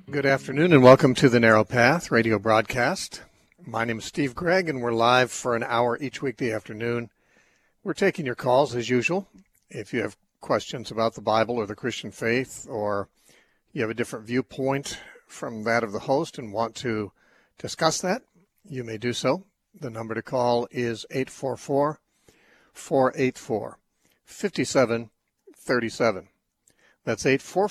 Good afternoon and welcome to the Narrow Path radio broadcast. My name is Steve Gregg and we're live for an hour each weekday afternoon. We're taking your calls as usual. If you have questions about the Bible or the Christian faith, or you have a different viewpoint from that of the host and want to discuss that, you may do so. The number to call is 844-484-5737. That's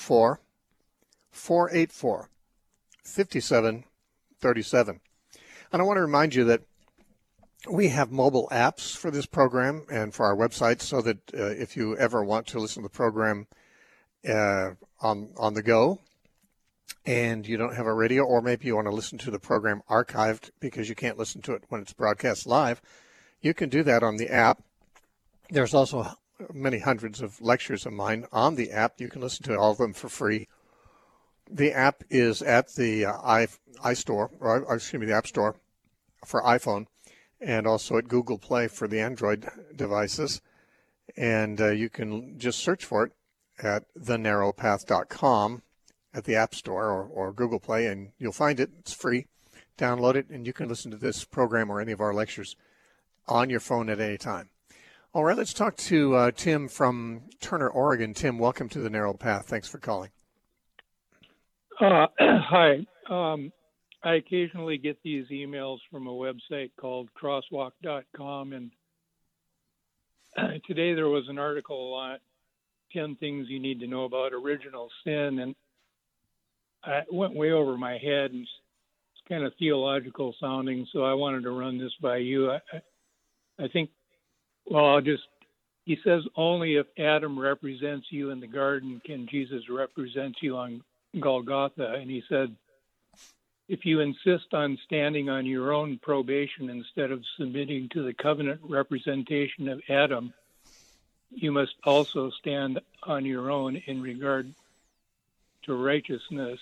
844-484-5737. And I want to remind you that we have mobile apps for this program and for our website, so that if you ever want to listen to the program on the go and you don't have a radio, or maybe you want to listen to the program archived because you can't listen to it when it's broadcast live, you can do that on the app. There's also many hundreds of lectures of mine on the app. You can listen to all of them for free. The app is at the iStore, or excuse me, the App Store for iPhone, and also at Google Play for the Android devices. And you can just search for it at thenarrowpath.com at the App Store or Google Play, and you'll find it. It's free. Download it, and you can listen to this program or any of our lectures on your phone at any time. All right, let's talk to Tim from Turner, Oregon. Tim, welcome to the Narrow Path. Thanks for calling. Hi. I occasionally get these emails from a website called crosswalk.com, and today there was an article on 10 things you need to know about original sin, and it went way over my head, and it's kind of theological sounding, so I wanted to run this by you. I think, well, he says only if Adam represents you in the garden can Jesus represent you on Golgotha, and he said, if you insist on standing on your own probation instead of submitting to the covenant representation of Adam, you must also stand on your own in regard to righteousness.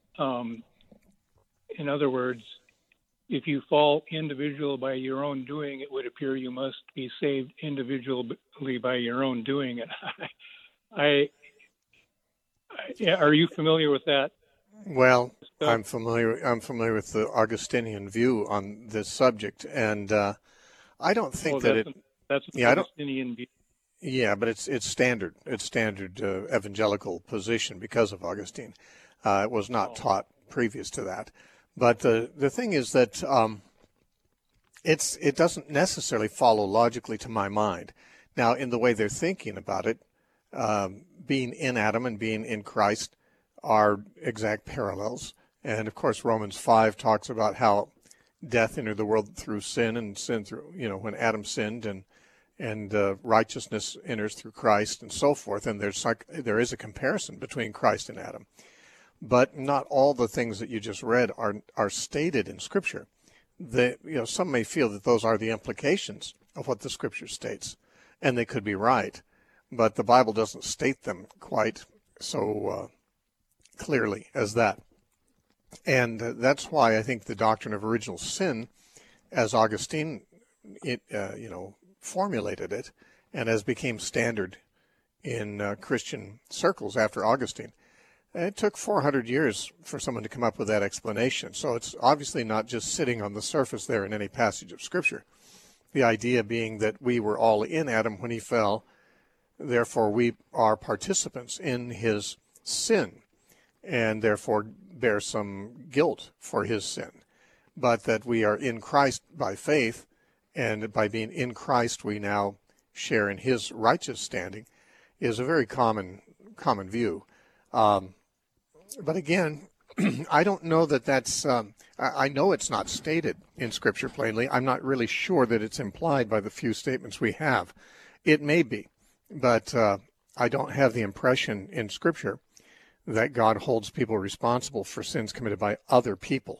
In other words, if you fall individual by your own doing, it would appear you must be saved individually by your own doing. And are you familiar with that? Well, I'm familiar with the Augustinian view on this subject, and I don't think that's an Augustinian view. Yeah, but it's standard. It's standard evangelical position because of Augustine. It was not taught previous to that. But the thing is that it doesn't necessarily follow logically to my mind. Now, in the way they're thinking about it, being in Adam and being in Christ are exact parallels. And, of course, Romans 5 talks about how death entered the world through sin, and sin through, when Adam sinned, and righteousness enters through Christ, and so forth. And there is a comparison between Christ and Adam. But not all the things that you just read are stated in Scripture. Some may feel that those are the implications of what the Scripture states, and they could be right. But the Bible doesn't state them quite so clearly as that. And that's why I think the doctrine of original sin, as Augustine formulated it, and as became standard in Christian circles after Augustine, it took 400 years for someone to come up with that explanation. So it's obviously not just sitting on the surface there in any passage of Scripture. The idea being that we were all in Adam when he fell, therefore we are participants in his sin, and therefore bear some guilt for his sin. But that we are in Christ by faith, and by being in Christ we now share in his righteous standing, is a very common view. But again, I don't know that's, I know it's not stated in Scripture plainly. I'm not really sure that it's implied by the few statements we have. It may be, but I don't have the impression in Scripture that God holds people responsible for sins committed by other people.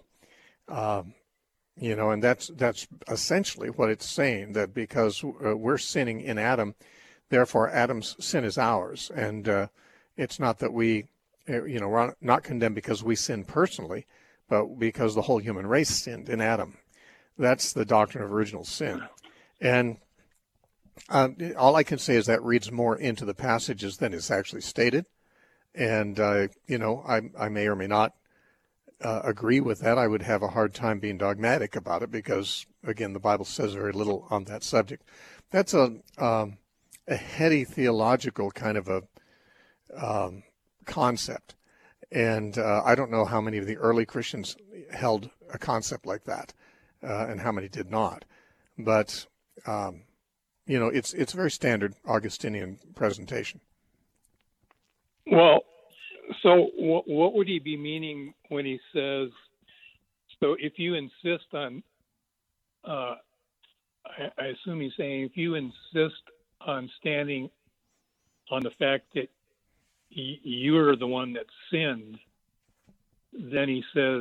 And that's essentially what it's saying, that because we're sinning in Adam, therefore Adam's sin is ours. And it's not that we're not condemned because we sin personally, but because the whole human race sinned in Adam. That's the doctrine of original sin. And all I can say is that reads more into the passages than is actually stated. And, I may or may not agree with that. I would have a hard time being dogmatic about it because, again, the Bible says very little on that subject. That's a heady theological kind of a concept. And I don't know how many of the early Christians held a concept like that and how many did not. But, it's a very standard Augustinian presentation. Well, so what would he be meaning when he says, so if you insist on, I assume he's saying, if you insist on standing on the fact that you're the one that sinned, then he says,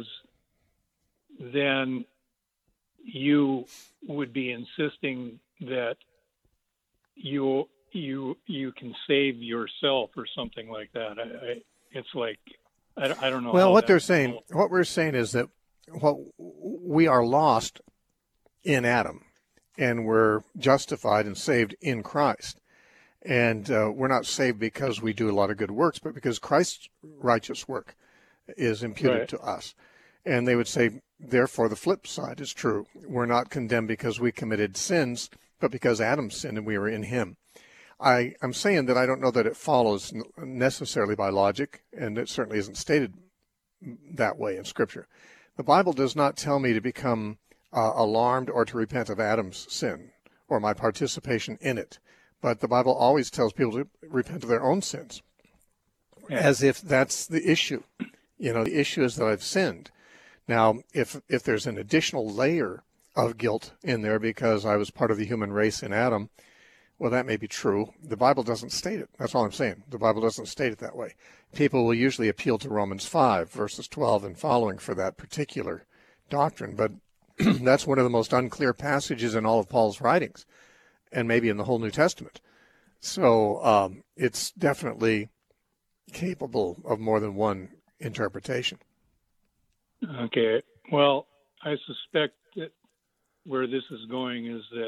then you would be insisting that you can save yourself or something like that. It's like, I don't know. Well, what we're saying is that we are lost in Adam, and we're justified and saved in Christ. And we're not saved because we do a lot of good works, but because Christ's righteous work is imputed to us. And they would say, therefore, the flip side is true. We're not condemned because we committed sins, but because Adam sinned and we were in him. I'm saying that I don't know that it follows necessarily by logic, and it certainly isn't stated that way in Scripture. The Bible does not tell me to become alarmed or to repent of Adam's sin or my participation in it. But the Bible always tells people to repent of their own sins, as if that's the issue. The issue is that I've sinned. Now, if there's an additional layer of guilt in there because I was part of the human race in Adam, well, that may be true. The Bible doesn't state it. That's all I'm saying. The Bible doesn't state it that way. People will usually appeal to Romans 5, verses 12 and following for that particular doctrine. But that's one of the most unclear passages in all of Paul's writings, and maybe in the whole New Testament. So it's definitely capable of more than one interpretation. Okay. Well, I suspect that where this is going is that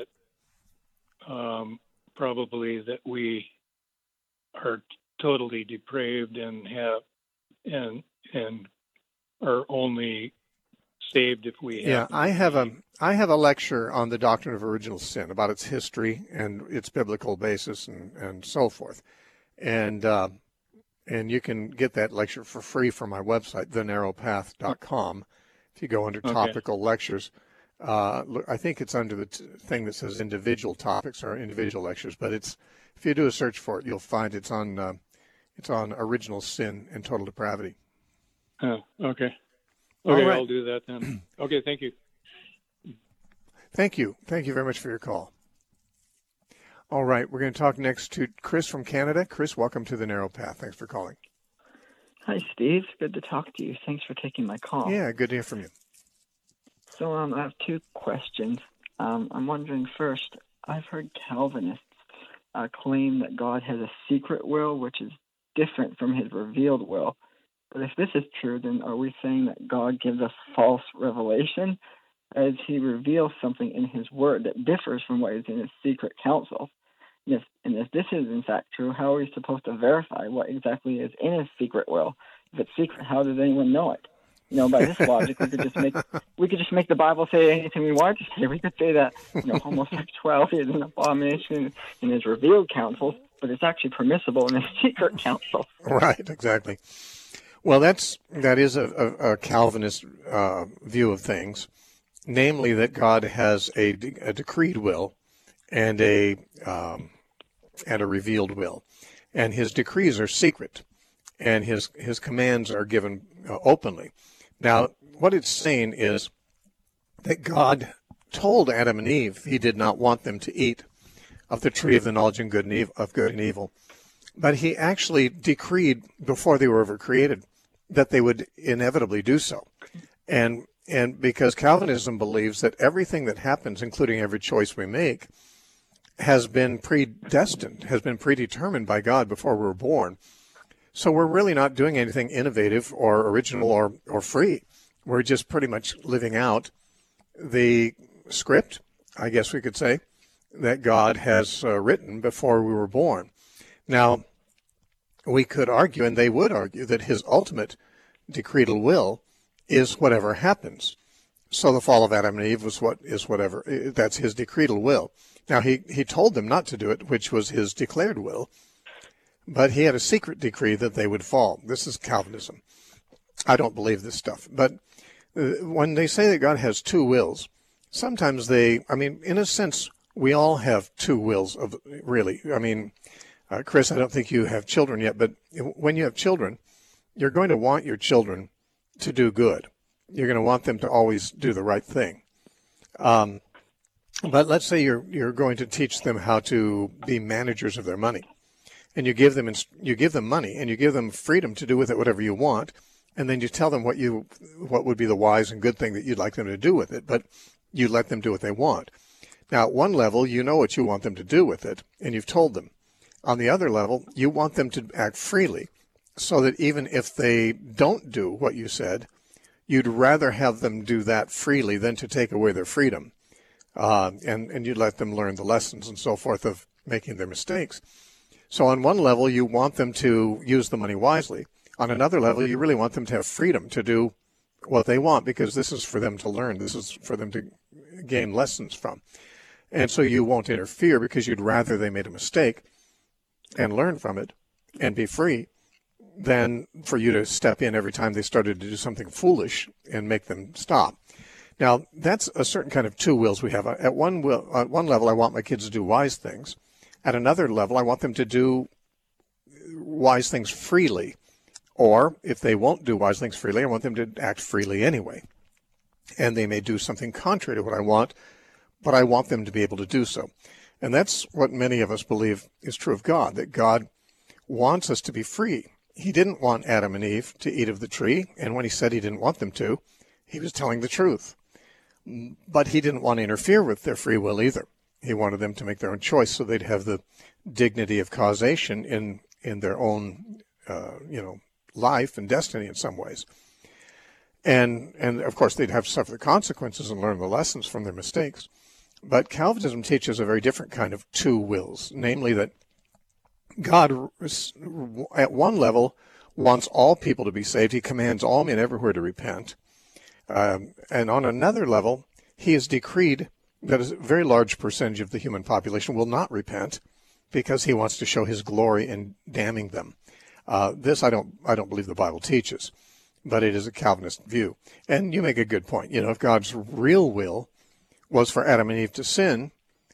probably that we are totally depraved and are only saved if we have. Yeah, I have a lecture on the doctrine of original sin, about its history and its biblical basis and so forth. And you can get that lecture for free from my website, thenarrowpath.com. If you go under topical lectures, I think it's under the thing that says individual topics or individual lectures, but if you do a search for it, you'll find it's on original sin and total depravity. Oh, okay. All right. I'll do that then. Okay, thank you. Thank you. Thank you very much for your call. All right, we're going to talk next to Chris from Canada. Chris, welcome to The Narrow Path. Thanks for calling. Hi, Steve. Good to talk to you. Thanks for taking my call. Yeah, good to hear from you. So I have two questions. I'm wondering first, I've heard Calvinists claim that God has a secret will, which is different from his revealed will. But if this is true, then are we saying that God gives us false revelation as he reveals something in his word that differs from what is in his secret counsel? And if this is in fact true, how are we supposed to verify what exactly is in his secret will? If it's secret, how does anyone know it? By this logic, we could just make the Bible say anything we want to say. We could say that homosexuality is an abomination in his revealed counsels, but it's actually permissible in his secret counsel. Right, exactly. Well, that is a Calvinist view of things, namely that God has a decreed will and a revealed will, and his decrees are secret, and his commands are given openly. Now, what it's saying is that God told Adam and Eve he did not want them to eat of the tree of the knowledge of good and evil, but he actually decreed before they were ever created that they would inevitably do so. And because Calvinism believes that everything that happens, including every choice we make, has been predestined, has been predetermined by God before we were born. So we're really not doing anything innovative or original or free. We're just pretty much living out the script, I guess we could say, that God has written before we were born. Now, we could argue, and they would argue, that his ultimate decretal will is whatever happens. So the fall of Adam and Eve was whatever. That's his decretal will. Now, he told them not to do it, which was his declared will, but he had a secret decree that they would fall. This is Calvinism. I don't believe this stuff. But when they say that God has two wills, sometimes in a sense, we all have two wills, really. Chris, I don't think you have children yet, but when you have children, you're going to want your children to do good. You're going to want them to always do the right thing. But let's say you're going to teach them how to be managers of their money, and you give them money, and you give them freedom to do with it whatever you want, and then you tell them what would be the wise and good thing that you'd like them to do with it, but you let them do what they want. Now, at one level, you know what you want them to do with it, and you've told them. On the other level, you want them to act freely, so that even if they don't do what you said, you'd rather have them do that freely than to take away their freedom. And you let them learn the lessons and so forth of making their mistakes. So on one level, you want them to use the money wisely. On another level, you really want them to have freedom to do what they want, because this is for them to learn. This is for them to gain lessons from. And so you won't interfere, because you'd rather they made a mistake and learn from it and be free than for you to step in every time they started to do something foolish and make them stop. Now, that's a certain kind of two wills we have. At one level, I want my kids to do wise things. At another level, I want them to do wise things freely. Or if they won't do wise things freely, I want them to act freely anyway. And they may do something contrary to what I want, but I want them to be able to do so. And that's what many of us believe is true of God, that God wants us to be free. He didn't want Adam and Eve to eat of the tree, and when he said he didn't want them to, he was telling the truth. But he didn't want to interfere with their free will either. He wanted them to make their own choice so they'd have the dignity of causation in their own, life and destiny in some ways. And of course, they'd have to suffer the consequences and learn the lessons from their mistakes. But Calvinism teaches a very different kind of two wills, namely that God, at one level, wants all people to be saved. He commands all men everywhere to repent. And on another level, he has decreed that a very large percentage of the human population will not repent, because he wants to show his glory in damning them. This I don't believe the Bible teaches, but it is a Calvinist view. And you make a good point. If God's real will was for Adam and Eve to sin,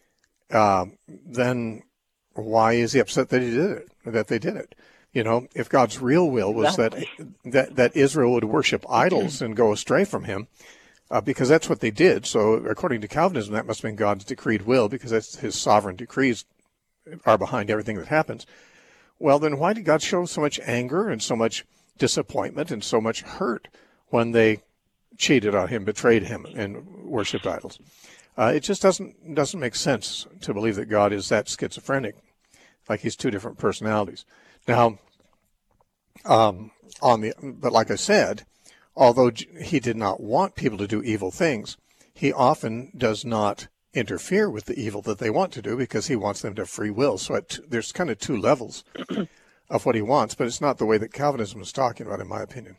then why is he upset that they did it? If God's real will was that Israel would worship idols and go astray from him, because that's what they did. So according to Calvinism, that must have been God's decreed will, because that's his sovereign decrees are behind everything that happens. Well, then why did God show so much anger and so much disappointment and so much hurt when they cheated on him, betrayed him, and worshipped idols? It just doesn't make sense to believe that God is that schizophrenic, like he's two different personalities. Now, but like I said, although he did not want people to do evil things, he often does not interfere with the evil that they want to do, because he wants them to have free will. So there's kind of two levels of what he wants, but it's not the way that Calvinism is talking about, in my opinion.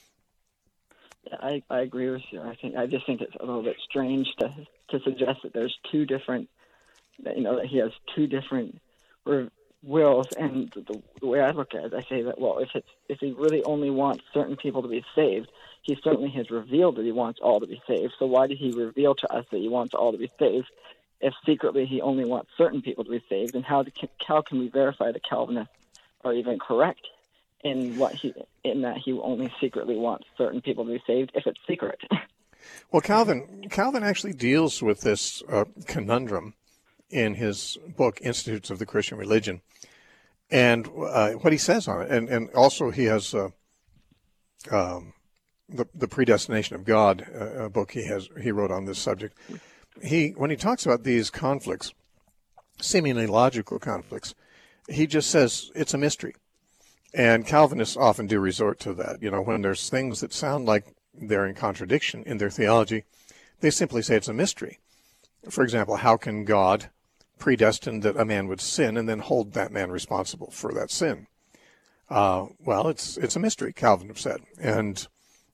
I agree with you. I just think it's a little bit strange to suggest that there's two different, that he has two different wills. And the way I look at it, I say that, well, if he really only wants certain people to be saved, he certainly has revealed that he wants all to be saved. So why did he reveal to us that he wants all to be saved if secretly he only wants certain people to be saved? And how can we verify the Calvinists are even correct in that he only secretly wants certain people to be saved if it's secret? Well, Calvin actually deals with this conundrum in his book Institutes of the Christian Religion, and what he says on it, and also he has the Predestination of God, a book he wrote on this subject. When he talks about these conflicts, seemingly logical conflicts, he just says it's a mystery. And Calvinists often do resort to that. When there's things that sound like they're in contradiction in their theology, they simply say it's a mystery. For example, how can God predestine that a man would sin and then hold that man responsible for that sin? Well, it's a mystery, Calvin have said. And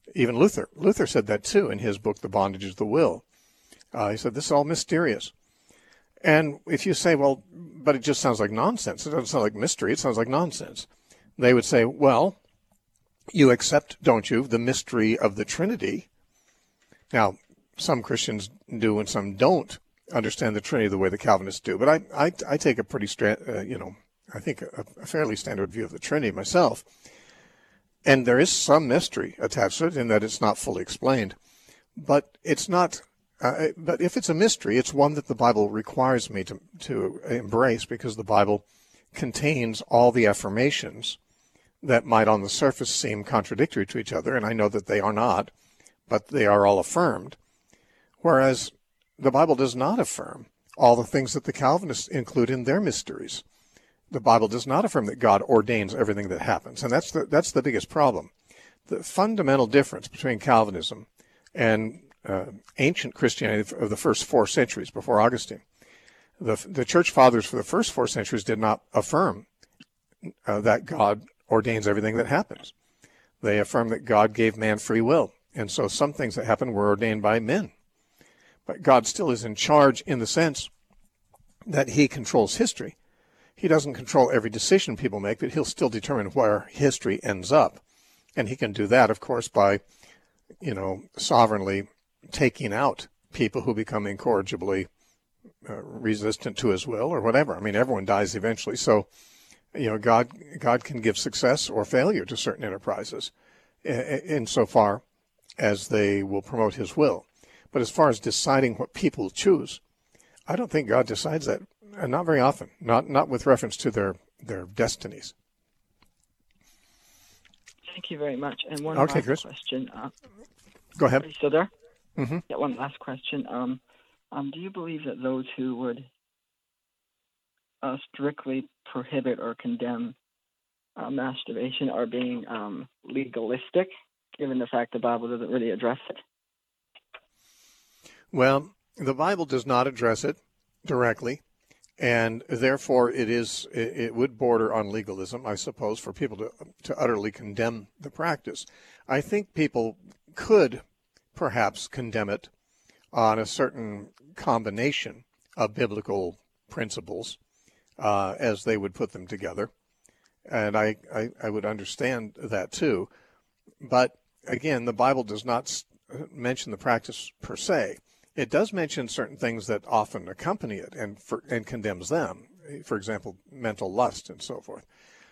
Even Luther. Luther said that too in his book, The Bondage of the Will. He said, this is all mysterious. And if you say, well, but it just sounds like nonsense. It doesn't sound like mystery. It sounds like nonsense. They would say, well, you accept, don't you, the mystery of the Trinity. Now, some Christians do and some don't understand the Trinity the way the Calvinists do. But I take a pretty, I think a fairly standard view of the Trinity myself. And there is some mystery attached to it in that it's not fully explained. But it's not, but if it's a mystery, it's one that the Bible requires me to embrace, because the Bible contains all the affirmations that might on the surface seem contradictory to each other, and I know that they are not, but they are all affirmed. Whereas the Bible does not affirm all the things that the Calvinists include in their mysteries. The Bible does not affirm that God ordains everything that happens, and that's the biggest problem. The fundamental difference between Calvinism and ancient Christianity of the first 4 centuries before Augustine, the church fathers for the first 4 centuries did not affirm that God ordains everything that happens. They affirm that God gave man free will, and so some things that happen were ordained by men. But God still is in charge in the sense that he controls history. He doesn't control every decision people make, but he'll still determine where history ends up. And he can do that, of course, by, sovereignly taking out people who become incorrigibly resistant to his will or whatever. I mean, everyone dies eventually. So, God can give success or failure to certain enterprises insofar as they will promote his will. But as far as deciding what people choose, I don't think God decides that. Not very often. Not with reference to their destinies. Thank you very much. And one okay, last Chris. question. Go ahead. Are you still there? Mm-hmm. Yeah, one last question. Do you believe that those who would strictly prohibit or condemn masturbation are being legalistic, given the fact the Bible doesn't really address it? Well, the Bible does not address it directly, and therefore it would border on legalism, I suppose, for people to utterly condemn the practice. I think people could perhaps condemn it on a certain combination of biblical principles as they would put them together, and I would understand that too. But again, the Bible does not mention the practice per se. It does mention certain things that often accompany it and condemns them. For example, mental lust and so forth.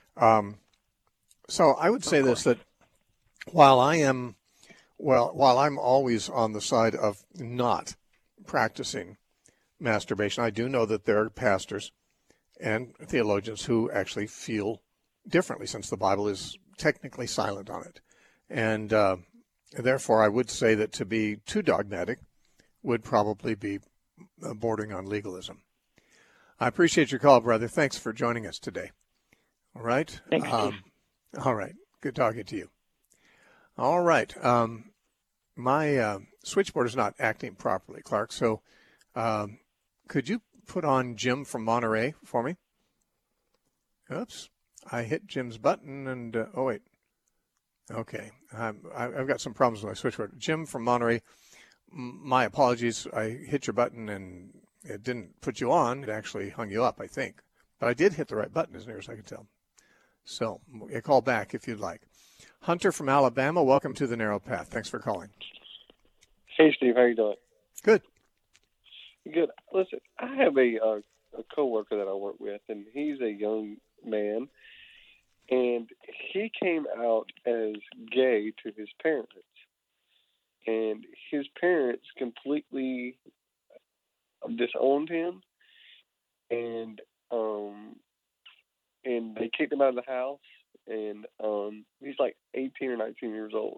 So I would say this, that while I'm always on the side of not practicing masturbation, I do know that there are pastors and theologians who actually feel differently, since the Bible is technically silent on it. And therefore, I would say that to be too dogmatic would probably be bordering on legalism. I appreciate your call, brother. Thanks for joining us today. All right? Thanks, Steve. All right. Good talking to you. All right. My switchboard is not acting properly, Clark, so could you put on Jim from Monterey for me? Oops. I hit Jim's button and, oh, wait. Okay. I've got some problems with my switchboard. Jim from Monterey, my apologies. I hit your button and it didn't put you on. It actually hung you up, I think. But I did hit the right button, as near as I can tell. So call back if you'd like. Hunter from Alabama, welcome to the Narrow Path. Thanks for calling. Hey, Steve. How you doing? Good. Good. Listen, I have a coworker that I work with, and he's a young man, and he came out as gay to his parents. And his parents completely disowned him, and they kicked him out of the house. And he's like 18 or 19 years old.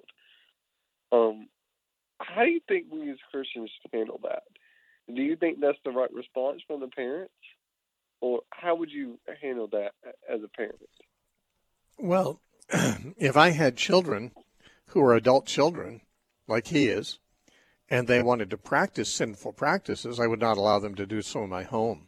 How do you think we as Christians handle that? Do you think that's the right response from the parents, or how would you handle that as a parent? Well, if I had children who are adult children, like he is, and they wanted to practice sinful practices, I would not allow them to do so in my home.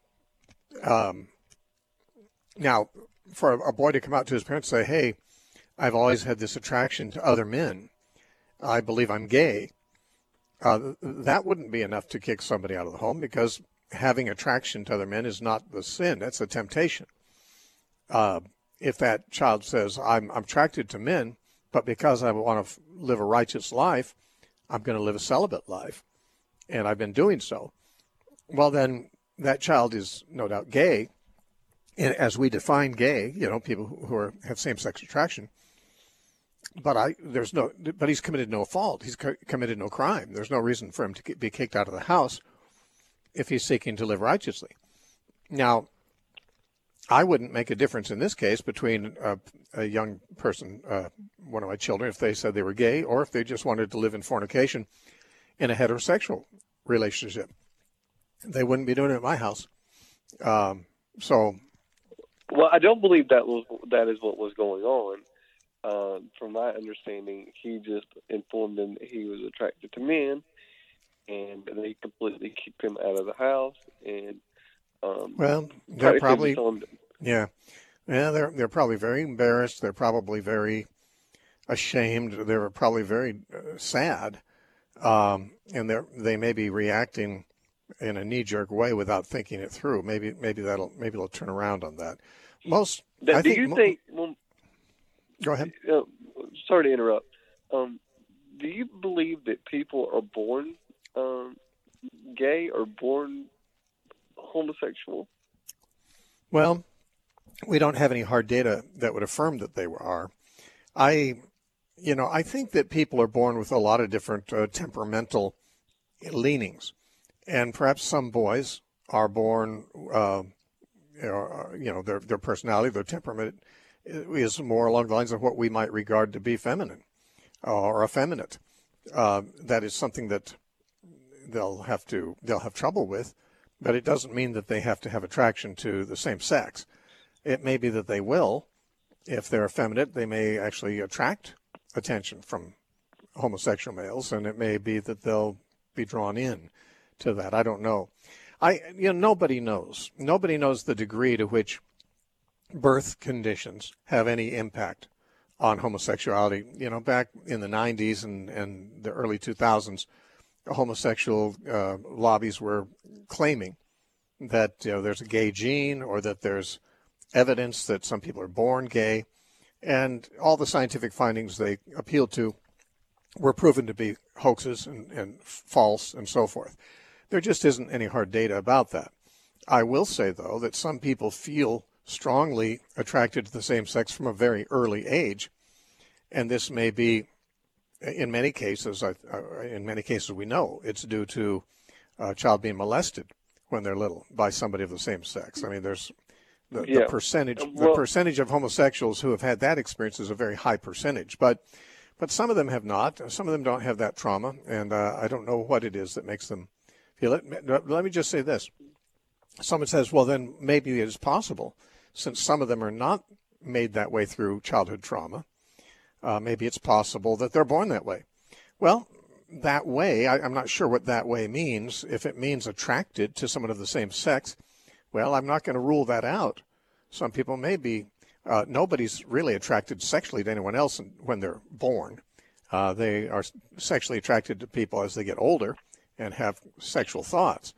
Now, for a boy to come out to his parents and say, hey, I've always had this attraction to other men. I believe I'm gay. That wouldn't be enough to kick somebody out of the home, because having attraction to other men is not the sin. That's a temptation. If that child says, I'm attracted to men, but because I want to live a righteous life, I'm going to live a celibate life, and I've been doing so, well, then that child is no doubt gay. And as we define gay, people who have same-sex attraction, but he's committed no fault. He's committed no crime. There's no reason for him to be kicked out of the house if he's seeking to live righteously. Now, I wouldn't make a difference in this case between a young person, one of my children, if they said they were gay, or if they just wanted to live in fornication in a heterosexual relationship. They wouldn't be doing it at my house. Well, I don't believe that is what was going on. From my understanding, he just informed them that he was attracted to men, and they completely kicked him out of the house. And well, they're probably they're probably very embarrassed. They're probably very ashamed. They're probably very sad, and they may be reacting in a knee-jerk way without thinking it through. Maybe they'll turn around on that. Go ahead. Sorry to interrupt. Do you believe that people are born gay or born homosexual? Well, we don't have any hard data that would affirm that they are. I think that people are born with a lot of different temperamental leanings, and perhaps some boys are born, their personality, their temperament is more along the lines of what we might regard to be feminine or effeminate. That is something that they'll have trouble with, but it doesn't mean that they have to have attraction to the same sex. It may be that they will. If they're effeminate, they may actually attract attention from homosexual males, and it may be that they'll be drawn in to that. I don't know. Nobody knows. Nobody knows the degree to which birth conditions have any impact on homosexuality. Back in the 90s and the early 2000s, homosexual lobbies were claiming that there's a gay gene, or that there's evidence that some people are born gay, and all the scientific findings they appealed to were proven to be hoaxes and false and so forth. There just isn't any hard data about that. I will say, though, that some people feel strongly attracted to the same sex from a very early age, and this may be, in many cases we know it's due to a child being molested when they're little by somebody of the same sex. I mean, there's the percentage of homosexuals who have had that experience is a very high percentage, but some of them have not. Some of them don't have that trauma, and I don't know what it is that makes them feel it. Let me just say this. Someone says, well, then maybe it is possible, since some of them are not made that way through childhood trauma, maybe it's possible that they're born that way. Well, that way, I'm not sure what that way means. If it means attracted to someone of the same sex, well, I'm not going to rule that out. Some people may be. Nobody's really attracted sexually to anyone else when they're born. They are sexually attracted to people as they get older and have sexual thoughts.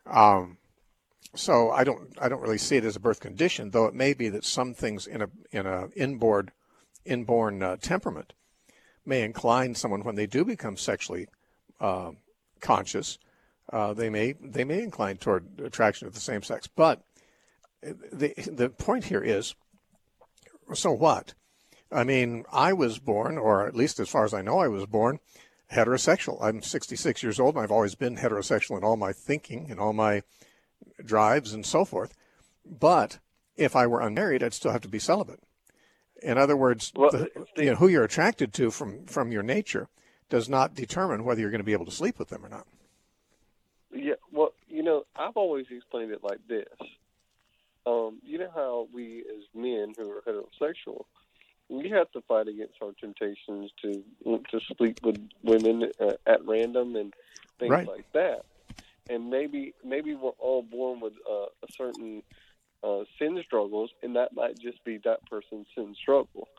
So I don't really see it as a birth condition, though it may be that some things in a inborn temperament may incline someone, when they do become sexually conscious, they may incline toward attraction to the same sex. But the point here is, so what? I mean, I was born, or at least as far as I know, I was born heterosexual. I'm 66 years old, and I've always been heterosexual in all my thinking and all my drives and so forth. But if I were unmarried, I'd still have to be celibate. In other words, who you're attracted to from your nature does not determine whether you're going to be able to sleep with them or not. Yeah, well, I've always explained it like this. You know how we as men who are heterosexual, we have to fight against our temptations to sleep with women at random and things like that. And maybe we're all born with a certain sin struggles, and that might just be that person's sin struggle.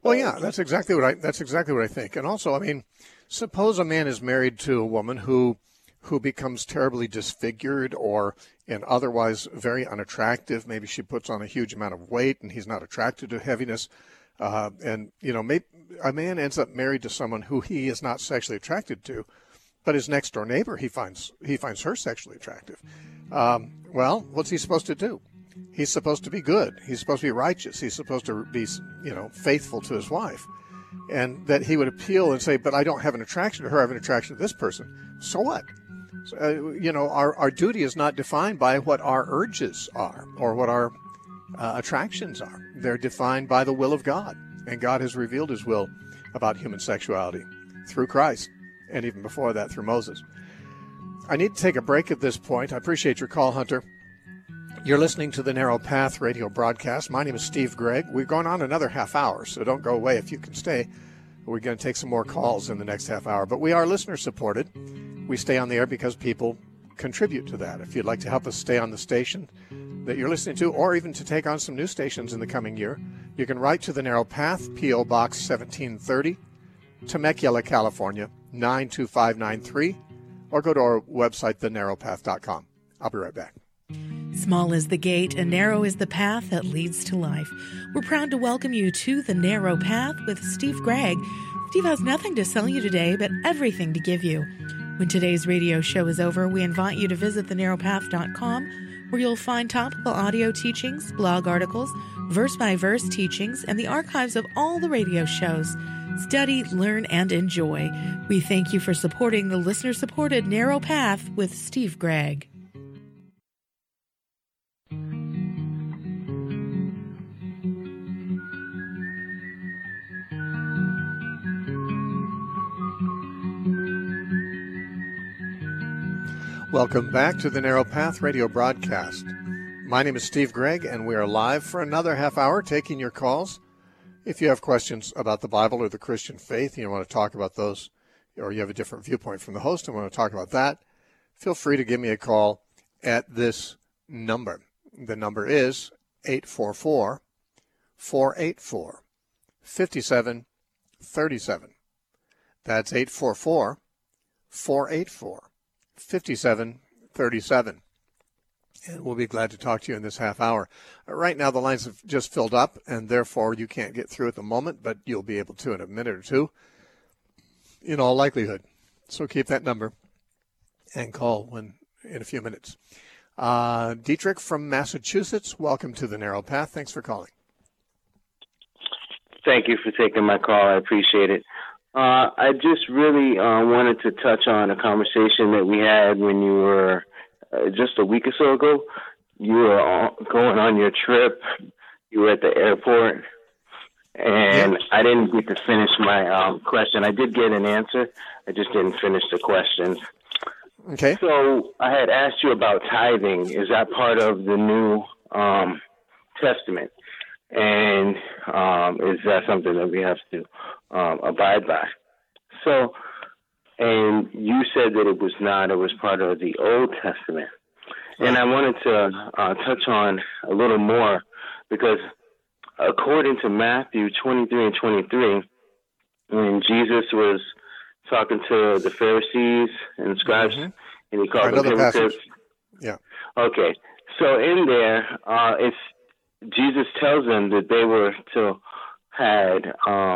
Well, yeah, that's exactly what I think. And also, I mean, suppose a man is married to a woman who becomes terribly disfigured or and otherwise very unattractive. Maybe she puts on a huge amount of weight and he's not attracted to heaviness. And maybe a man ends up married to someone who he is not sexually attracted to, but his next door neighbor he finds her sexually attractive. Well, what's he supposed to do? He's supposed to be good. He's supposed to be righteous. He's supposed to be, faithful to his wife. And that he would appeal and say, but I don't have an attraction to her. I have an attraction to this person. So what? Our duty is not defined by what our urges are or what our attractions are. They're defined by the will of God. And God has revealed his will about human sexuality through Christ, and even before that through Moses. I need to take a break at this point. I appreciate your call, Hunter. You're listening to the Narrow Path radio broadcast. My name is Steve Gregg. We're going on another half hour, so don't go away if you can stay. We're going to take some more calls in the next half hour. But we are listener-supported. We stay on the air because people contribute to that. If you'd like to help us stay on the station that you're listening to, or even to take on some new stations in the coming year, you can write to the Narrow Path, P.O. Box 1730, Temecula, California, 92593, or go to our website, thenarrowpath.com. I'll be right back. Small is the gate and narrow is the path that leads to life. We're proud to welcome you to The Narrow Path with Steve Gregg. Steve has nothing to sell you today, but everything to give you. When today's radio show is over, we invite you to visit thenarrowpath.com, where you'll find topical audio teachings, blog articles, verse-by-verse teachings, and the archives of all the radio shows. Study, learn, and enjoy. We thank you for supporting the listener-supported Narrow Path with Steve Gregg. Welcome back to the Narrow Path radio broadcast. My name is Steve Gregg, and we are live for another half hour taking your calls. If you have questions about the Bible or the Christian faith, and you want to talk about those, or you have a different viewpoint from the host and want to talk about that, feel free to give me a call at this number. The number is 844-484-5737. That's 844-484-5737. And we'll be glad to talk to you in this half hour. Right now, the lines have just filled up, and therefore you can't get through at the moment, but you'll be able to in a minute or two, in all likelihood. So keep that number and call in a few minutes. Dietrich from Massachusetts, welcome to the Narrow Path. Thanks for calling. Thank you for taking my call. I appreciate it. I just really wanted to touch on a conversation that we had when you were just a week or so ago. You were going on your trip. You were at the airport, and I didn't get to finish my question. I did get an answer. I just didn't finish the questions. Okay. So I had asked you about tithing. Is that part of the New Testament? And is that something that we have to abide by? So, and you said that it was not. It was part of the Old Testament. And I wanted to touch on a little more because according to Matthew 23 and 23, when Jesus was talking to the Pharisees and scribes, and he called them hypocrites. Yeah. Okay. So in there, it's Jesus tells them that they were to had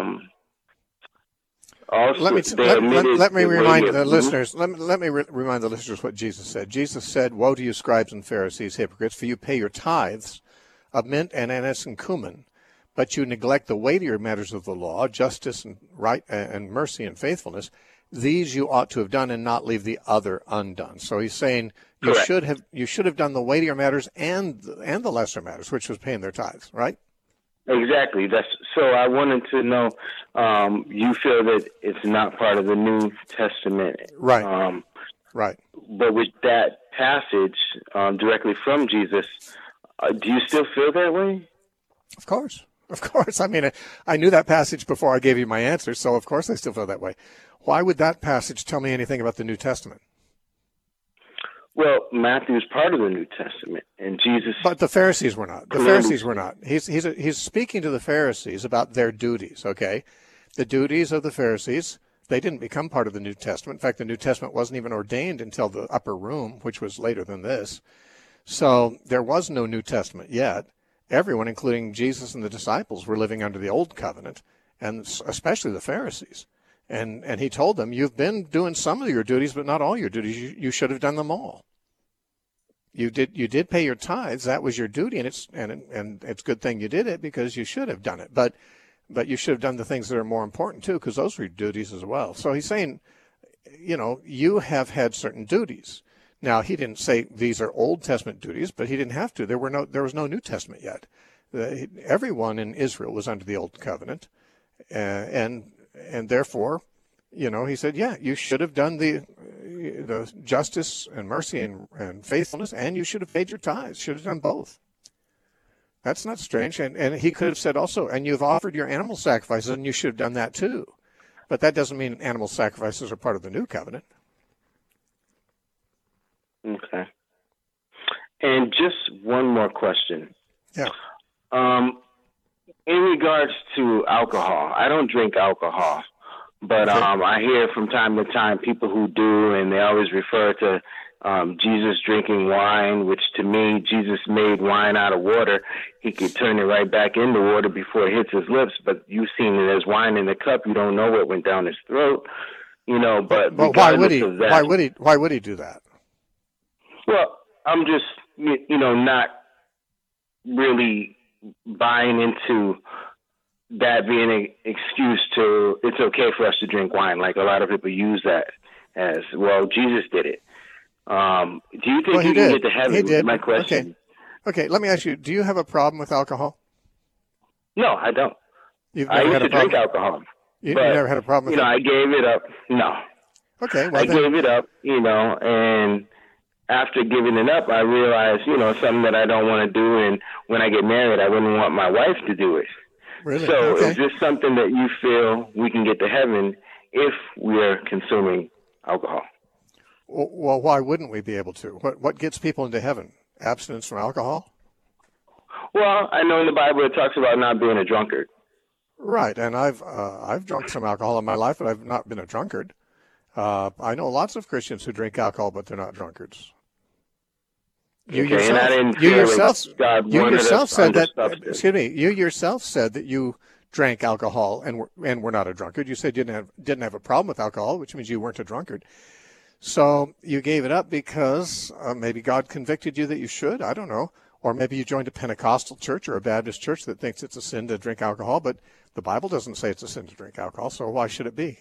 also. Let me remind the listeners. Let me remind the listeners what Jesus said. Jesus said, "Woe to you, scribes and Pharisees, hypocrites! For you pay your tithes of mint and anise and cumin, but you neglect the weightier matters of the law, justice and right and mercy and faithfulness. These you ought to have done, and not leave the other undone." So he's saying you should have done the weightier matters and the lesser matters, which was paying their tithes, right? Exactly. So I wanted to know, you feel that it's not part of the New Testament. Right. Right. But with that passage directly from Jesus, do you still feel that way? Of course. Of course. I mean, I knew that passage before I gave you my answer, so of course I still feel that way. Why would that passage tell me anything about the New Testament? Well, Matthew's part of the New Testament, and Jesus. But the Pharisees were not. The Pharisees were not. He's speaking to the Pharisees about their duties. Okay, the duties of the Pharisees. They didn't become part of the New Testament. In fact, the New Testament wasn't even ordained until the upper room, which was later than this. So there was no New Testament yet. Everyone, including Jesus and the disciples, were living under the old covenant, and especially the Pharisees. And he told them, you've been doing some of your duties, but not all your duties. You should have done them all. You did pay your tithes. That was your duty, and it's a good thing you did it, because you should have done it. But you should have done the things that are more important too, because those were your duties as well. So he's saying, you have had certain duties. Now, he didn't say these are Old Testament duties, but he didn't have to. There was no New Testament yet. Everyone in Israel was under the Old Covenant, and therefore, he said, yeah, you should have done the justice and mercy and faithfulness, and you should have paid your tithes. Should have done both. That's not strange. And he could have said also, and you've offered your animal sacrifices, and you should have done that too. But that doesn't mean animal sacrifices are part of the new covenant. Okay. And just one more question. Yeah. In regards to alcohol, I don't drink alcohol, but okay. I hear from time to time people who do, and they always refer to Jesus drinking wine, which to me, Jesus made wine out of water. He could turn it right back into water before it hits his lips, but you've seen it as wine in the cup. You don't know what went down his throat, but why would he? Why would he do that? Well, I'm just, not really buying into that being an excuse to, it's okay for us to drink wine. Like a lot of people use that as, well, Jesus did it. Do you think you can get to heaven? He did. My question. Okay, let me ask you, do you have a problem with alcohol? No, I don't. I used to drink alcohol. You never had a problem with it? I gave it up. No. Okay, well, I gave it up, and after giving it up, I realized, something that I don't want to do, and when I get married, I wouldn't want my wife to do it. Really? So okay. Is this something that you feel we can get to heaven if we're consuming alcohol? Well, why wouldn't we be able to? What gets people into heaven? Abstinence from alcohol? Well, I know in the Bible it talks about not being a drunkard. Right, and I've drunk some alcohol in my life, but I've not been a drunkard. I know lots of Christians who drink alcohol, but they're not drunkards. You yourself said that. Excuse me. You yourself said that you drank alcohol and were not a drunkard. You said you didn't have a problem with alcohol, which means you weren't a drunkard. So you gave it up because maybe God convicted you that you should. I don't know. Or maybe you joined a Pentecostal church or a Baptist church that thinks it's a sin to drink alcohol, but the Bible doesn't say it's a sin to drink alcohol, so why should it be?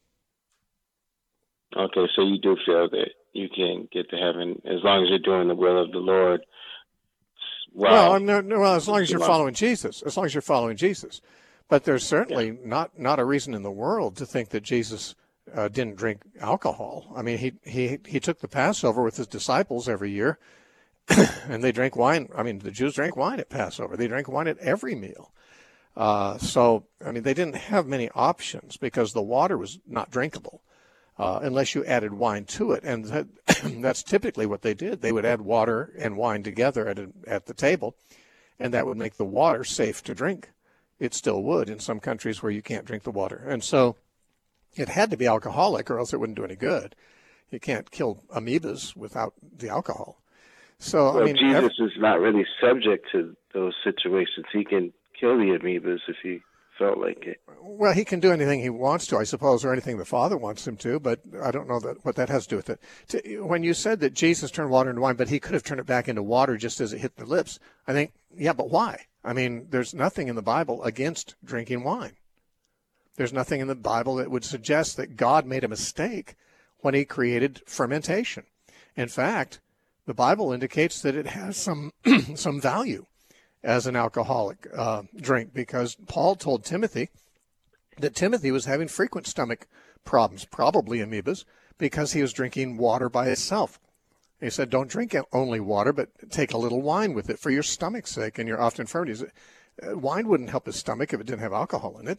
Okay, so you do feel that you can get to heaven as long as you're doing the will of the Lord. Well, as long as you're following Jesus. As long as you're following Jesus. But there's certainly not a reason in the world to think that Jesus didn't drink alcohol. I mean, he took the Passover with his disciples every year, and they drank wine. I mean, the Jews drank wine at Passover. They drank wine at every meal. So, I mean, they didn't have many options because the water was not drinkable. Unless you added wine to it. And that's typically what they did. They would add water and wine together at the table, and that would make the water safe to drink. It still would in some countries where you can't drink the water. And so it had to be alcoholic or else it wouldn't do any good. You can't kill amoebas without the alcohol. So, well, Jesus is not really subject to those situations. He can kill the amoebas if he felt like it. Well, he can do anything he wants to, I suppose, or anything the Father wants him to, but I don't know what that has to do with it. When you said that Jesus turned water into wine, but he could have turned it back into water just as it hit the lips, I think, yeah, but why? I mean, there's nothing in the Bible against drinking wine. There's nothing in the Bible that would suggest that God made a mistake when he created fermentation. In fact, the Bible indicates that it has some value as an alcoholic drink, because Paul told Timothy that Timothy was having frequent stomach problems, probably amoebas, because he was drinking water by itself. He said, don't drink only water, but take a little wine with it for your stomach's sake and your often infirmities. Wine wouldn't help his stomach if it didn't have alcohol in it.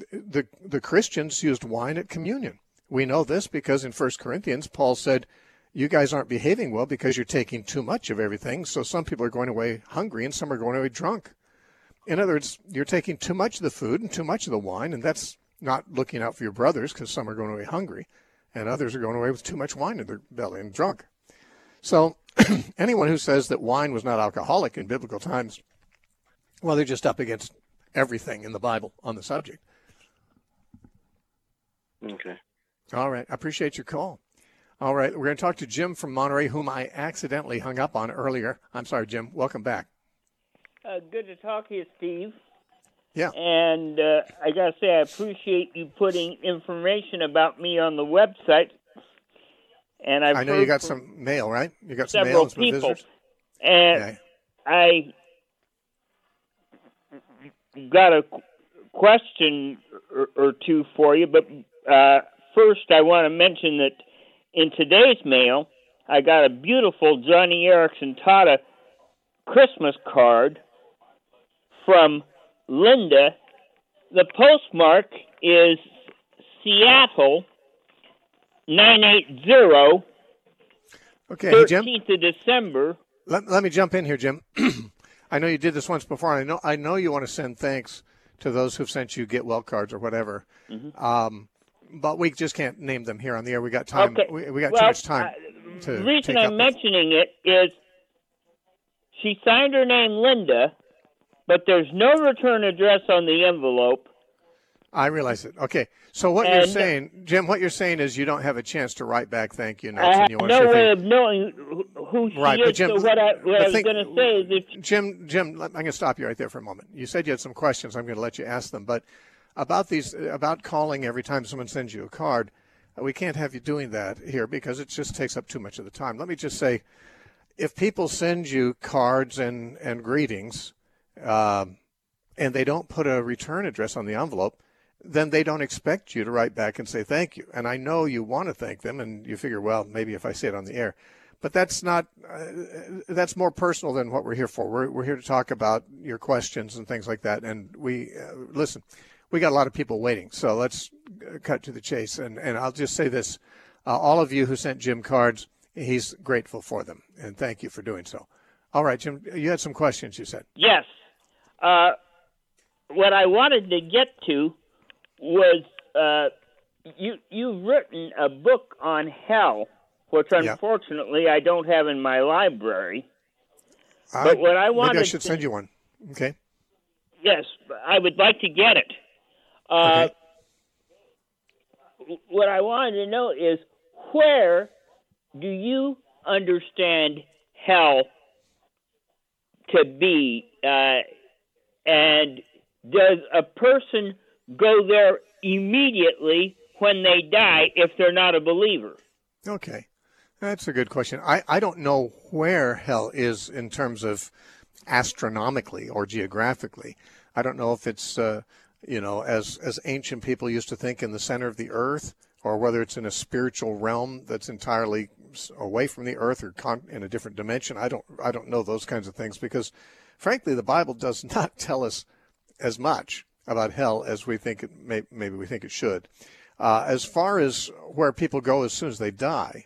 The Christians used wine at communion. We know this because in 1 Corinthians, Paul said, you guys aren't behaving well because you're taking too much of everything. So some people are going away hungry and some are going away drunk. In other words, you're taking too much of the food and too much of the wine, and that's not looking out for your brothers because some are going away hungry and others are going away with too much wine in their belly and drunk. So anyone who says that wine was not alcoholic in biblical times, well, they're just up against everything in the Bible on the subject. Okay. All right. I appreciate your call. All right. We're going to talk to Jim from Monterey, whom I accidentally hung up on earlier. I'm sorry, Jim. Welcome back. Good to talk to you, Steve. Yeah. And I got to say, I appreciate you putting information about me on the website. And I know you got some mail, right? You got some mail several and some people. visitors? And Okay. I got a question or two for you, but first I want to mention that in today's mail, I got a beautiful Johnny Erickson Tata Christmas card from Linda. The postmark is Seattle 980, Okay, hey, Jim. 13th of December. Let me jump in here, Jim. I know you did this once before, and I know you want to send thanks to those who've sent you get well cards or whatever. Mm-hmm. But we just can't name them here on the air. We got time. Okay. We got too much time. The reason I'm mentioning it is she signed her name Linda, but there's no return address on the envelope. I realize it. Okay. So what you're saying, Jim, what you're saying is you don't have a chance to write back thank you notes. I have and you want no to say way of knowing who she right, is. but Jim, so what I was going to say is if Jim, I'm going to stop you right there for a moment. You said you had some questions. I'm going to let you ask them. But about calling every time someone sends you a card, we can't have you doing that here because it just takes up too much of the time. Let me just say, if people send you cards and greetings, and they don't put a return address on the envelope, then they don't expect you to write back and say thank you. And I know you want to thank them, and you figure, well, maybe if I say it on the air. But that's not. That's more personal than what we're here for. We're here to talk about your questions and things like that. And we listen. We got a lot of people waiting, so let's cut to the chase. And I'll just say this: all of you who sent Jim cards, he's grateful for them, and thank you for doing so. All right, Jim, you had some questions. You said yes. What I wanted to get to was you've written a book on hell, which unfortunately I don't have in my library. But what I wanted, maybe I should send you one. Okay. Yes, I would like to get it. Okay. What I wanted to know is where do you understand hell to be, and does a person go there immediately when they die if they're not a believer? Okay. That's a good question. I don't know where hell is in terms of astronomically or geographically. I don't know if it's, as ancient people used to think, in the center of the earth, or whether it's in a spiritual realm that's entirely away from the earth or in a different dimension. I don't know those kinds of things because, frankly, the Bible does not tell us as much about hell as we think maybe we think it should. As far as where people go as soon as they die,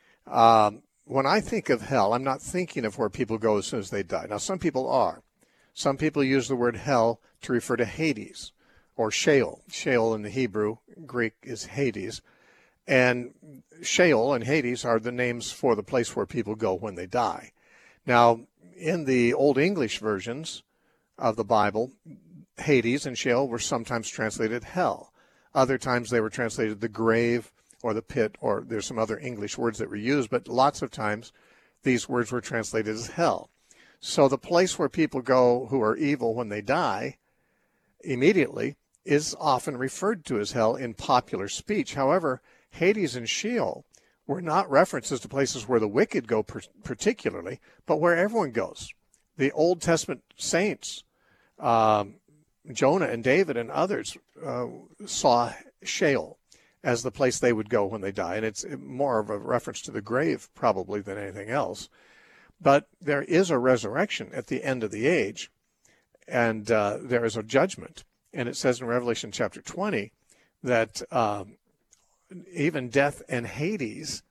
when I think of hell, I'm not thinking of where people go as soon as they die. Now, some people are. Some people use the word hell to refer to Hades or Sheol. Sheol in the Hebrew, Greek is Hades. And Sheol and Hades are the names for the place where people go when they die. Now, in the Old English versions of the Bible, Hades and Sheol were sometimes translated hell. Other times they were translated the grave or the pit, or there's some other English words that were used, but lots of times these words were translated as hell. So the place where people go who are evil when they die immediately is often referred to as hell in popular speech. However, Hades and Sheol were not references to places where the wicked go particularly, but where everyone goes. The Old Testament saints, Jonah and David and others, saw Sheol as the place they would go when they die. And it's more of a reference to the grave probably than anything else. But there is a resurrection at the end of the age, and there is a judgment. And it says in Revelation chapter 20 that even death and Hades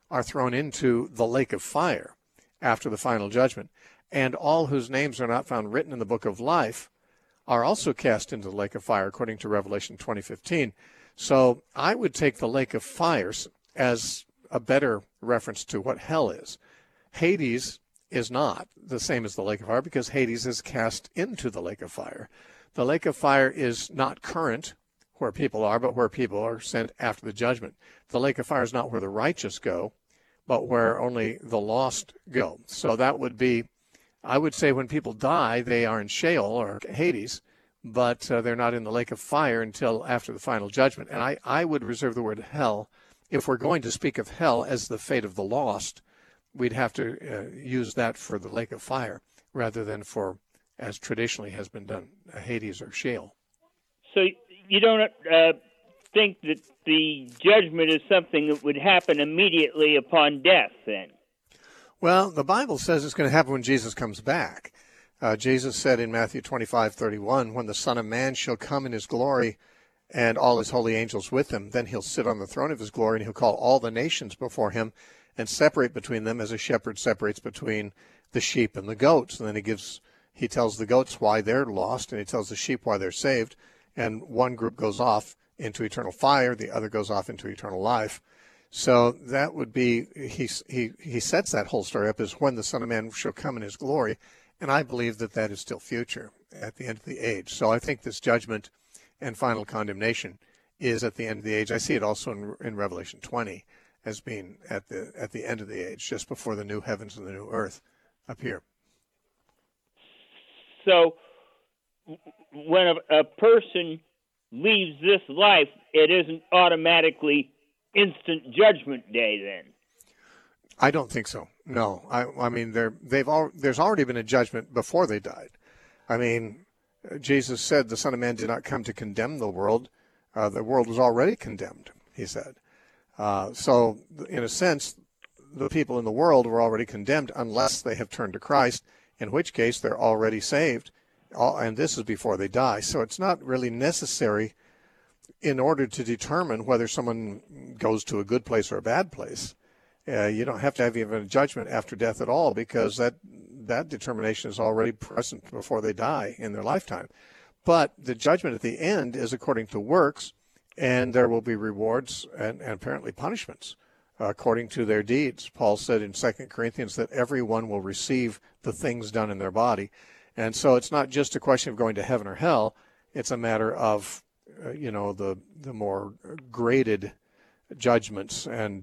are thrown into the lake of fire after the final judgment. And all whose names are not found written in the book of life are also cast into the lake of fire, according to Revelation 20:15. So I would take the lake of fire as a better reference to what hell is. Hades is not the same as the lake of fire because Hades is cast into the lake of fire. The lake of fire is not current where people are, but where people are sent after the judgment. The lake of fire is not where the righteous go, but where only the lost go. So that would be, I would say when people die, they are in Sheol or Hades, but they're not in the lake of fire until after the final judgment. And I would reserve the word hell. If we're going to speak of hell as the fate of the lost, we'd have to use that for the lake of fire rather than for, as traditionally has been done, Hades or Sheol. So you don't think that the judgment is something that would happen immediately upon death, then? Well, the Bible says it's going to happen when Jesus comes back. Jesus said in Matthew 25:31, when the Son of Man shall come in his glory and all his holy angels with him, then he'll sit on the throne of his glory and he'll call all the nations before him and separate between them as a shepherd separates between the sheep and the goats. And then he tells the goats why they're lost and he tells the sheep why they're saved. And one group goes off into eternal fire, the other goes off into eternal life. So that would be, he sets that whole story up as when the Son of Man shall come in his glory. And I believe that that is still future at the end of the age. So I think this judgment and final condemnation is at the end of the age. I see it also in Revelation 20 as being at the end of the age, just before the new heavens and the new earth appear. So when a person leaves this life, it isn't automatically instant judgment day then? I don't think so. No, I mean there's already been a judgment before they died. I mean, Jesus said the Son of Man did not come to condemn the world. The world was already condemned, he said. So in a sense, the people in the world were already condemned unless they have turned to Christ, in which case they're already saved. And this is before they die. So it's not really necessary in order to determine whether someone goes to a good place or a bad place. You don't have to have even a judgment after death at all, because that determination is already present before they die in their lifetime. But the judgment at the end is according to works, and there will be rewards and apparently punishments according to their deeds. Paul said in 2 Corinthians that everyone will receive the things done in their body. And so it's not just a question of going to heaven or hell. It's a matter of, the more graded judgments and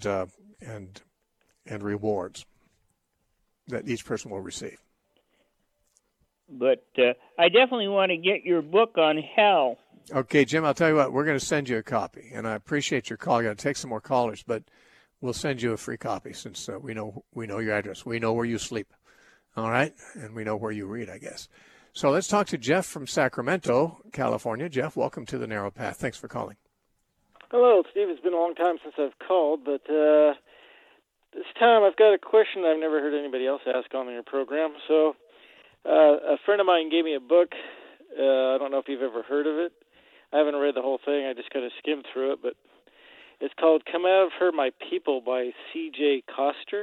rewards that each person will receive. But I definitely want to get your book on hell. Okay, Jim, I'll tell you what, we're going to send you a copy, and I appreciate your call. I got to take some more callers, but we'll send you a free copy since we know your address. We know where you sleep, all right, and we know where you read, I guess. So let's talk to Jeff from Sacramento, California. Jeff, welcome to The Narrow Path. Thanks for calling. Hello, Steve. It's been a long time since I've called, but this time I've got a question I've never heard anybody else ask on your program. So a friend of mine gave me a book. I don't know if you've ever heard of it. I haven't read the whole thing. I just kind of skimmed through it, but it's called Come Out of Her, My People by C.J. Coster.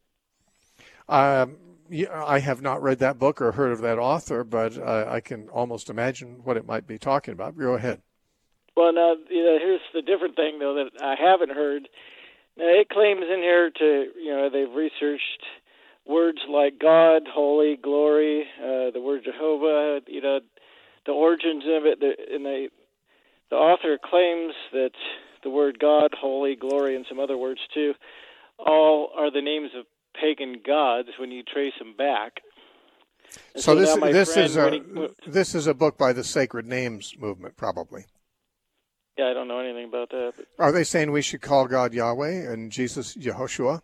I have not read that book or heard of that author, but I can almost imagine what it might be talking about. Go ahead. Well, now, here's the different thing, though, that I haven't heard. Now, it claims in here they've researched words like God, holy, glory, the word Jehovah, the origins of it, and the author claims that the word God, holy, glory, and some other words too, all are the names of pagan gods when you trace them back. And so this is a book by the Sacred Names movement, probably. Yeah, I don't know anything about that. But are they saying we should call God Yahweh and Jesus Yehoshua?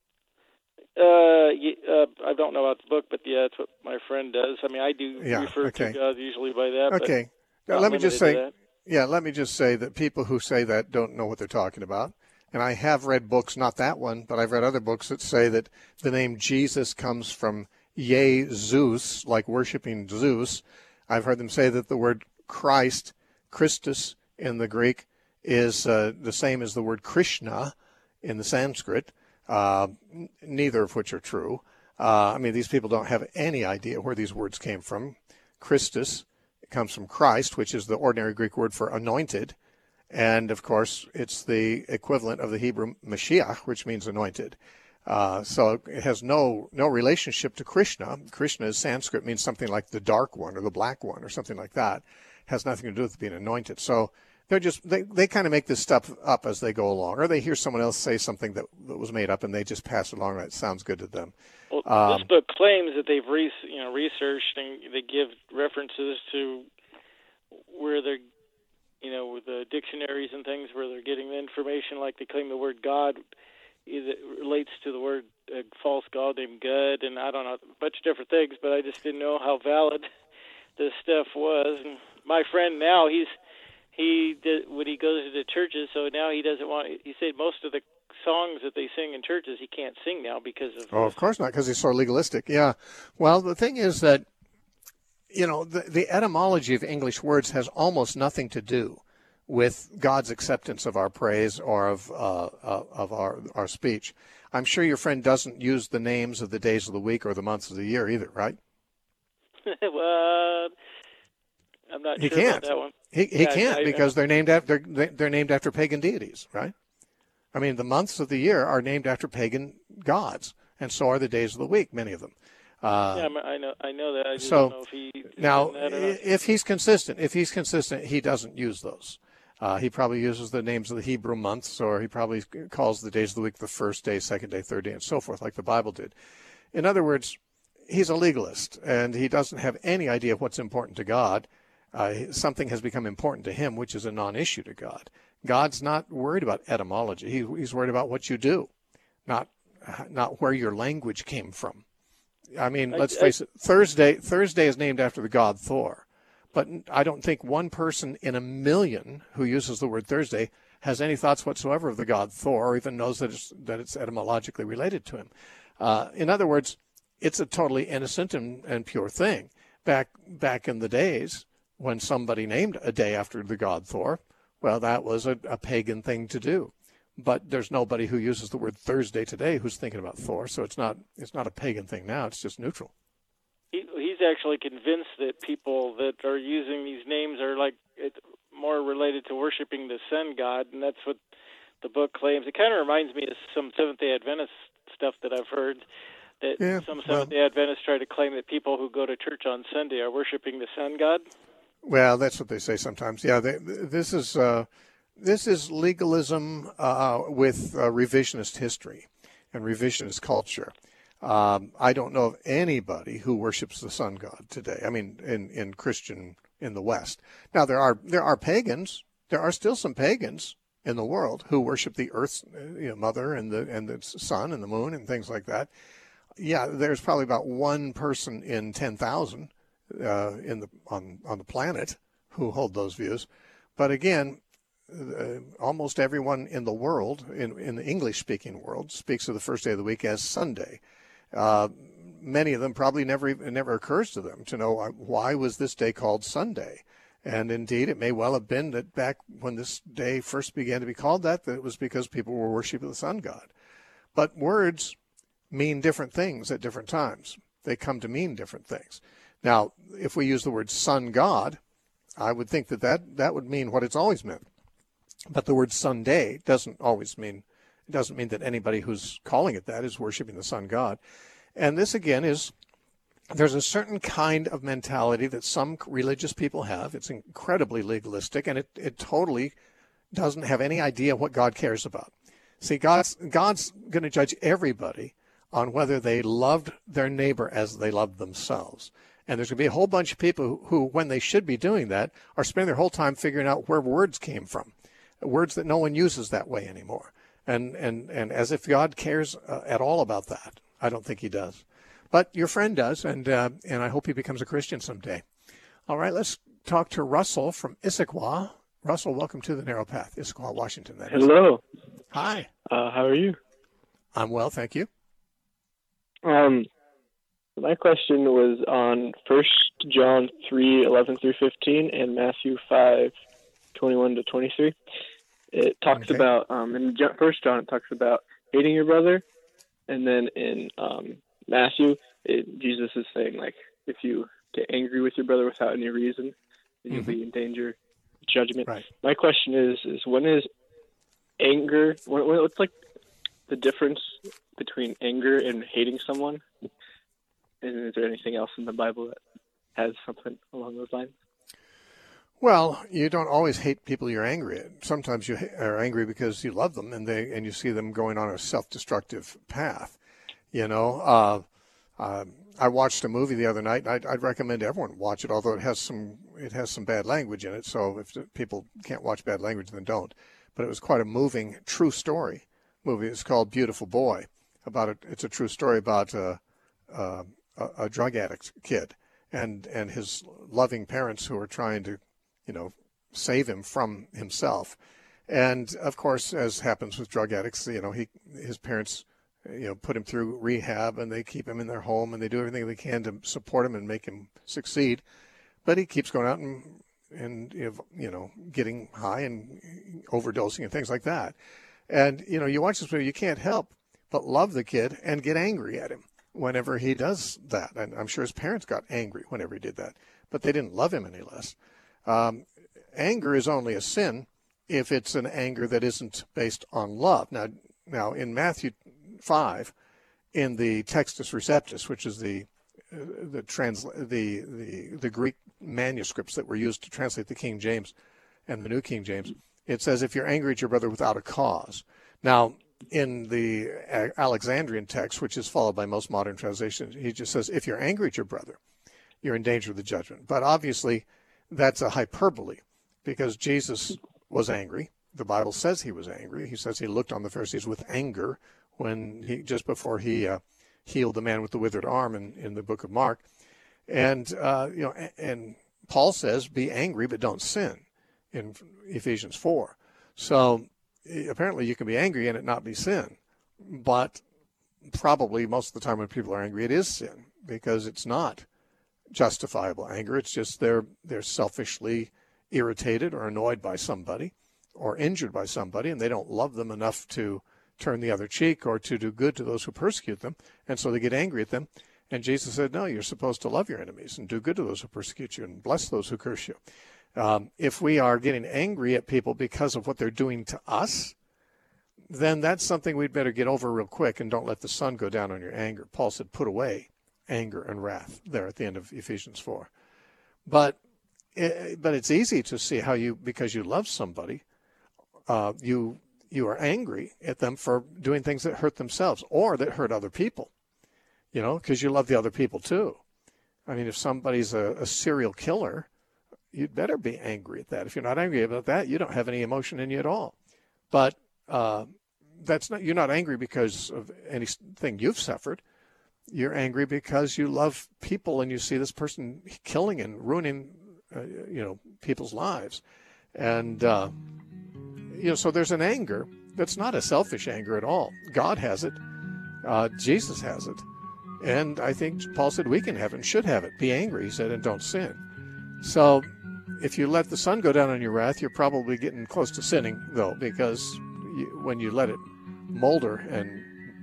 I don't know about the book, but yeah, that's what my friend does. I mean, I do refer to God usually by that. Okay. Let me just say that people who say that don't know what they're talking about. And I have read books, not that one, but I've read other books that say that the name Jesus comes from Zeus, like worshiping Zeus. I've heard them say that the word Christ, Christus in the Greek, is the same as the word Krishna in the Sanskrit. neither of which are true. I mean, these people don't have any idea where these words came from. Christus comes from Christ, which is the ordinary Greek word for anointed. And, of course, it's the equivalent of the Hebrew Mashiach, which means anointed. So it has no relationship to Krishna. Krishna is Sanskrit, means something like the dark one or the black one or something like that. It has nothing to do with being anointed. So they're just they kind of make this stuff up as they go along, or they hear someone else say something that was made up and they just pass it along and it sounds good to them. Well, this book claims that they've researched and they give references to where they're, with the dictionaries and things where they're getting the information. Like they claim the word God either relates to the word false god named God, and I don't know, a bunch of different things, but I just didn't know how valid this stuff was. And my friend now, he did when he goes to the churches, so now he doesn't want. He said most of the songs that they sing in churches he can't sing now because of. Oh, of course not, because he's so legalistic. Yeah. Well, the thing is that the etymology of English words has almost nothing to do with God's acceptance of our praise or of our speech. I'm sure your friend doesn't use the names of the days of the week or the months of the year either, right? Well, I'm not sure about that one. He can't because they're named after pagan deities, right? I mean, the months of the year are named after pagan gods, and so are the days of the week, many of them. I know that. I just don't know if he now, that or not. if he's consistent, he doesn't use those. He probably uses the names of the Hebrew months, or he probably calls the days of the week the first day, second day, third day, and so forth, like the Bible did. In other words, he's a legalist, and he doesn't have any idea what's important to God. Something has become important to him, which is a non-issue to God. God's not worried about etymology. He's worried about what you do, not where your language came from. I mean, let's face it, Thursday is named after the god Thor. But I don't think one person in a million who uses the word Thursday has any thoughts whatsoever of the god Thor, or even knows that it's etymologically related to him. In other words, it's a totally innocent and pure thing. Back in the days when somebody named a day after the god Thor, well, that was a pagan thing to do. But there's nobody who uses the word Thursday today who's thinking about Thor, so it's not a pagan thing now. It's just neutral. He's actually convinced that people that are using these names are more related to worshiping the sun god, and that's what the book claims. It kind of reminds me of some Seventh-day Adventist stuff that I've heard, that some Seventh-day Adventists try to claim that people who go to church on Sunday are worshiping the sun god. Well, that's what they say sometimes. Yeah, this is legalism with revisionist history and revisionist culture. I don't know of anybody who worships the sun god today. I mean, in the West. Now there are pagans. There are still some pagans in the world who worship the Earth's mother and the sun and the moon and things like that. Yeah, there's probably about one person in 10,000 on the planet who hold those views. But again, almost everyone in the world, in the English-speaking world, speaks of the first day of the week as Sunday. Many of them probably never occurs to them to know why was this day called Sunday. And indeed, it may well have been that back when this day first began to be called that it was because people were worshiping the sun god. But words mean different things at different times. They come to mean different things. Now, if we use the word sun god, I would think that would mean what it's always meant. But the word Sunday doesn't mean that anybody who's calling it that is worshiping the sun god. And this, again, there's a certain kind of mentality that some religious people have. It's incredibly legalistic, and it totally doesn't have any idea what God cares about. See, God's going to judge everybody on whether they loved their neighbor as they loved themselves. And there's going to be a whole bunch of people who, when they should be doing that, are spending their whole time figuring out where words came from, words that no one uses that way anymore. And as if God cares at all about that. I don't think he does. But your friend does, and I hope he becomes a Christian someday. All right, let's talk to Russell from Issaquah. Russell, welcome to the Narrow Path, Issaquah, Washington. Hello. Hi. How are you? I'm well, thank you. My question was on 1 John 3:11 through 15 and Matthew 5:21 to 23. It talks about in 1 John it talks about hating your brother, And then in Matthew, Jesus is saying, like, if you get angry with your brother without any reason, then you'll be in danger of judgment. Right. My question is when is anger, what's like the difference between anger and hating someone? And is there anything else in the Bible that has something along those lines? Well, you don't always hate people you're angry at. Sometimes you are angry because you love them and you see them going on a self-destructive path. You know, I watched a movie the other night. I'd recommend everyone watch it, although it has some bad language in it. So if people can't watch bad language, then don't. But it was quite a moving, true story movie. It's called Beautiful Boy. It's a true story about a drug addict kid and his loving parents who are trying to, save him from himself. And of course, as happens with drug addicts, his parents, put him through rehab and they keep him in their home and they do everything they can to support him and make him succeed. But he keeps going out and getting high and overdosing and things like that. And, you watch this movie, you can't help but love the kid and get angry at him whenever he does that. And I'm sure his parents got angry whenever he did that, but they didn't love him any less. Anger is only a sin if it's an anger that isn't based on love. Now in Matthew 5, in the Textus Receptus, which is the Greek manuscripts that were used to translate the King James and the New King James, it says, if you're angry at your brother without a cause. Now, in the Alexandrian text, which is followed by most modern translations, he just says, if you're angry at your brother, you're in danger of the judgment. But obviously, that's a hyperbole, because Jesus was angry. The Bible says he was angry. He says he looked on the Pharisees with anger just before he healed the man with the withered arm in the book of Mark. And, and Paul says, be angry, but don't sin in Ephesians 4. So apparently you can be angry and it not be sin. But probably most of the time when people are angry, it is sin, because it's not justifiable anger. It's just they're selfishly irritated or annoyed by somebody or injured by somebody, and they don't love them enough to turn the other cheek or to do good to those who persecute them, and so they get angry at them. And Jesus said, no, you're supposed to love your enemies and do good to those who persecute you and bless those who curse you. If we are getting angry at people because of what they're doing to us, then that's something we'd better get over real quick, and don't let the sun go down on your anger. Paul said, put away anger and wrath there at the end of Ephesians 4. But it's easy to see how because you love somebody, you are angry at them for doing things that hurt themselves or that hurt other people, because you love the other people too. I mean, if somebody's a serial killer, you'd better be angry at that. If you're not angry about that, you don't have any emotion in you at all. But you're not angry because of anything you've suffered. You're angry because you love people and you see this person killing and ruining, people's lives. And, so there's an anger that's not a selfish anger at all. God has it. Jesus has it. And I think Paul said we can have it and should have it. Be angry, he said, and don't sin. So if you let the sun go down on your wrath, you're probably getting close to sinning, though, because when you let it molder and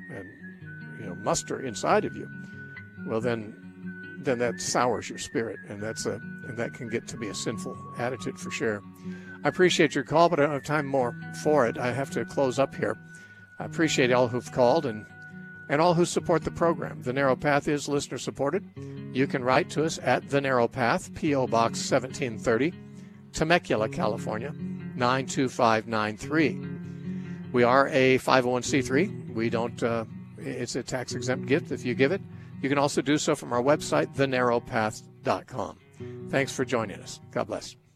muster inside of you, well, then that sours your spirit, and that can get to be a sinful attitude for sure. I appreciate your call, but I don't have time more for it. I have to close up here. I appreciate all who've called and all who support the program. The Narrow Path is listener supported. You can write to us at The Narrow Path, P.O. Box 1730, Temecula, California, 92593. We are a 501c3. We don't, it's a tax-exempt gift if you give it. You can also do so from our website, thenarrowpath.com. Thanks for joining us. God bless.